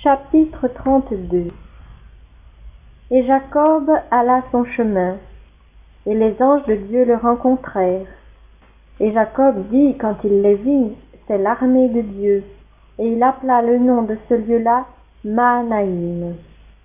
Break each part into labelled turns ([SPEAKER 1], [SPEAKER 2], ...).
[SPEAKER 1] Chapitre 32. Et Jacob alla son chemin, et les anges de Dieu le rencontrèrent. Et Jacob dit quand il les vit, c'est l'armée de Dieu, et il appela le nom de ce lieu-là Mahanaïm.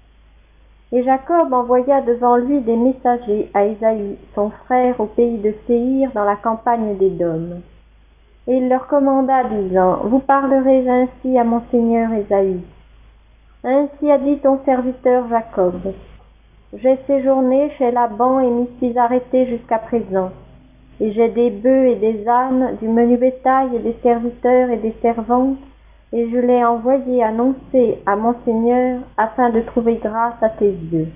[SPEAKER 1] Et Jacob envoya devant lui des messagers à Ésaü, son frère, au pays de Séir, dans la campagne d'Édom. Et il leur commanda, disant, vous parlerez ainsi à mon seigneur Ésaü. Ainsi a dit ton serviteur Jacob. J'ai séjourné chez Laban et m'y suis arrêté jusqu'à présent. Et j'ai des bœufs et des ânes, du menu bétail et des serviteurs et des servantes, et je l'ai envoyé annoncer à mon Seigneur afin de trouver grâce à tes yeux.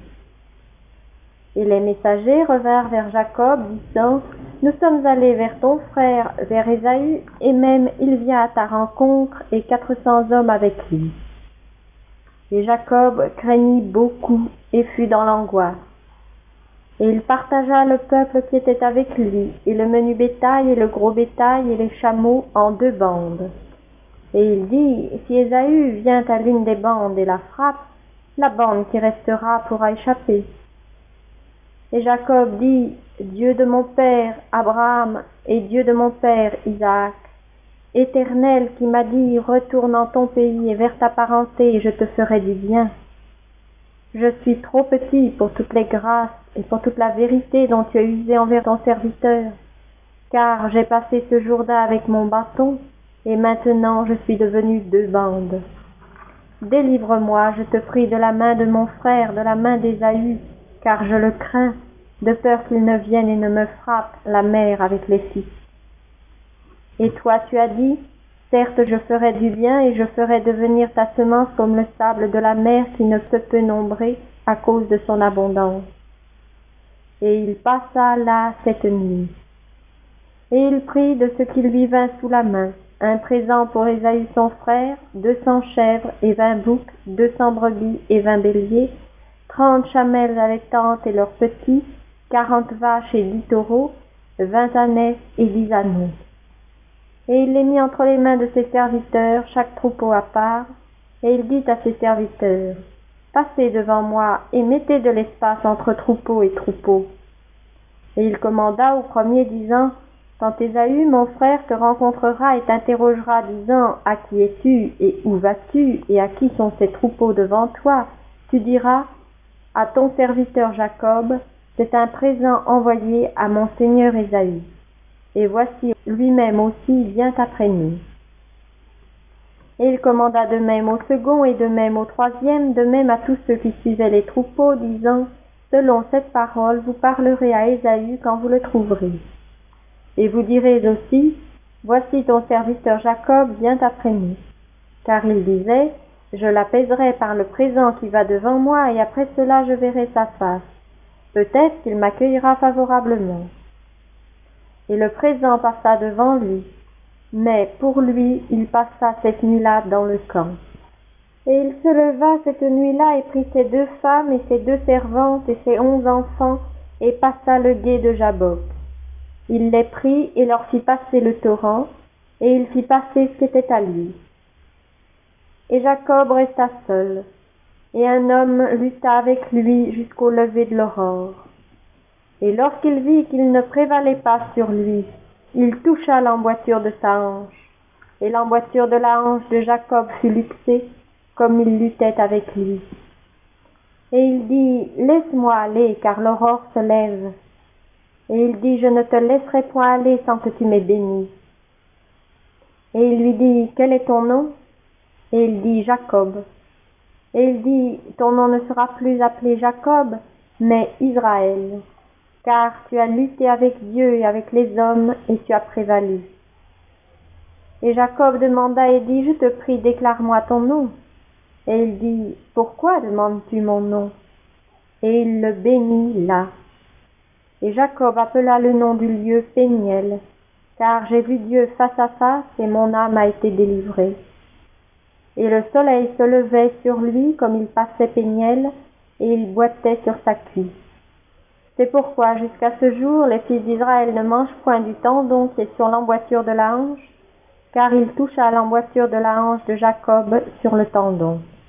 [SPEAKER 1] Et les messagers revinrent vers Jacob, disant, nous sommes allés vers ton frère, vers Ésaü, et même il vient à ta rencontre, et 400 hommes avec lui. Et Jacob craignit beaucoup et fut dans l'angoisse. Et il partagea le peuple qui était avec lui, et le menu bétail et le gros bétail et les chameaux en 2 bandes. Et il dit, si Ésaü vient à l'une des bandes et la frappe, la bande qui restera pourra échapper. Et Jacob dit, Dieu de mon père Abraham et Dieu de mon père Isaac, Éternel qui m'a dit, retourne en ton pays et vers ta parenté et je te ferai du bien. Je suis trop petit pour toutes les grâces et pour toute la vérité dont tu as usé envers ton serviteur, car j'ai passé ce jour-là avec mon bâton, et maintenant je suis devenu 2 bandes. Délivre-moi, je te prie, de la main de mon frère, de la main d'Ésaü, car je le crains, de peur qu'il ne vienne et ne me frappe, la mère avec les fils. Et toi tu as dit, certes je ferai du bien et je ferai devenir ta semence comme le sable de la mer qui ne se peut nombrer à cause de son abondance. Et il passa là cette nuit. Et il prit de ce qui lui vint sous la main, un présent pour Ésaü son frère, 200 chèvres et 20 boucs, 200 brebis et 20 béliers, 30 chamelles allaitantes et leurs petits, 40 vaches et 10 taureaux, 20 ânesses et 10 agneaux. Et il les mit entre les mains de ses serviteurs, chaque troupeau à part, et il dit à ses serviteurs, passez devant moi et mettez de l'espace entre troupeau et troupeau. Et il commanda au premier, disant, quand Ésaü, mon frère, te rencontrera et t'interrogera, disant, à qui es-tu et où vas-tu et à qui sont ces troupeaux devant toi, tu diras, à ton serviteur Jacob, c'est un présent envoyé à mon seigneur Ésaü. Et voici, lui-même aussi vient après nous. Et il commanda de même au second et de même au troisième, de même à tous ceux qui suivaient les troupeaux, disant, selon cette parole, vous parlerez à Ésaü quand vous le trouverez. Et vous direz aussi, voici ton serviteur Jacob vient après nous. Car il disait, je l'apaiserai par le présent qui va devant moi, et après cela je verrai sa face. Peut-être qu'il m'accueillera favorablement. Et le présent passa devant lui, mais pour lui il passa cette nuit-là dans le camp. Et il se leva cette nuit-là et prit ses 2 femmes et ses 2 servantes et ses 11 enfants, et passa le gué de Jabbok. Il les prit et leur fit passer le torrent, et il fit passer ce qui était à lui. Et Jacob resta seul, et un homme lutta avec lui jusqu'au lever de l'aurore. Et lorsqu'il vit qu'il ne prévalait pas sur lui, il toucha l'emboîture de sa hanche, et l'emboîture de la hanche de Jacob fut luxée, comme il luttait avec lui. Et il dit, laisse-moi aller, car l'aurore se lève. Et il dit, je ne te laisserai point aller sans que tu m'aies béni. Et il lui dit, quel est ton nom? Et il dit, Jacob. Et il dit, ton nom ne sera plus appelé Jacob, mais Israël, car tu as lutté avec Dieu et avec les hommes, et tu as prévalu. Et Jacob demanda et dit, je te prie, déclare-moi ton nom. Et il dit, pourquoi demandes-tu mon nom? Et il le bénit là. Et Jacob appela le nom du lieu Péniel, car j'ai vu Dieu face à face, et mon âme a été délivrée. Et le soleil se levait sur lui comme il passait Péniel, et il boitait sur sa cuisse. C'est pourquoi jusqu'à ce jour les fils d'Israël ne mangent point du tendon qui est sur l'emboîture de la hanche, car il toucha l'emboîture de la hanche de Jacob sur le tendon.